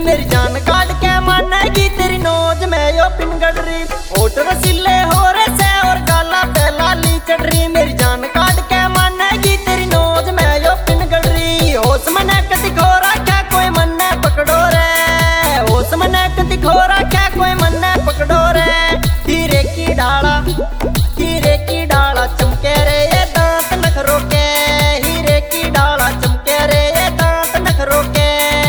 मेरी जान काट के मानेगी तेरी नोज में यो पिनगड़ रही। होठ रसीले हो रे से और गाला पे लाली चढ़ रही। मेरी जान काट के मानेगी तेरी नोज में यो पिनगड़ रही। होश मने कति खो रखा कोई मन्ने पकड़ो रे। होश मने कति खो रखा कोई मन्ने पकड़ो रे। हीरे की डाला चमके रे ये दांत नखरों के। हीरे की डाला चमके रे ये दांत नखरों के।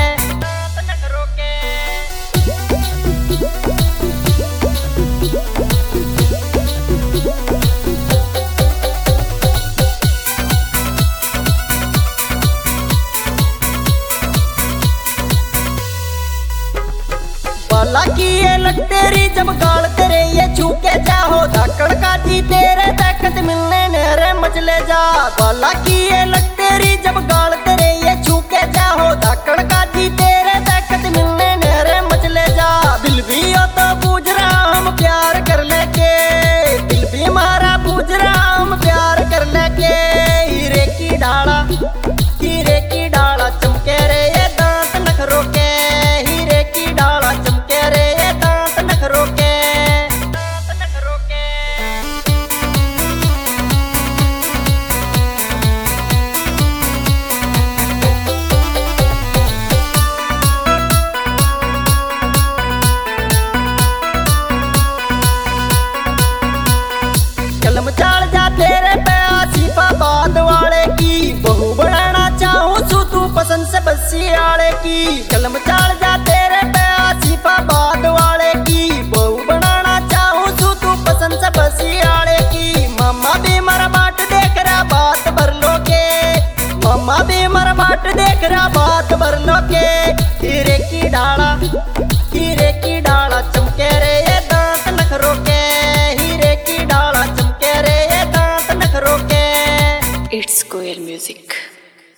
बाला की ये लट तेरी जब गाल तेरे ये छूके जाओ धाकड़ का जी तेरे ताकत मिलने नेरे मचले जा। बाला की ये लट तेरी जब गाल तेरे ये छूके जाओ धाकड़ का जी तेरे ताकत मिलने नेरे मचले जा। दिल भी हो तो पूछ रहा हम प्यार कर लेके। दिल भी हमारा पूछ रहा हम प्यार कर लेके। हीरे की डाला चमके रे ये दांत नखरों के। हीरे की डाला चमके रे ये दांत नखरों के। कलम चाल जा तेरे पे आसिफा बाद वाले की। बहू बनाना चाहूँ तू पसंद से बस्सी आले की। कलम चाल जा तेरे पे आसिफा बाद वाले की। बहू बनाना चाहूँ तू पसंद से बस्सी आले की। मम्मा भी मरा बाट देख रहा बात भर लो के। मम्मा भी मरा बाट देख रहा बात भर लो के। हीरे की डाला चमके रे ये दांत नखरों के। हीरे की डाला चमके रे ये दांत नखरों के। It's Koel Music.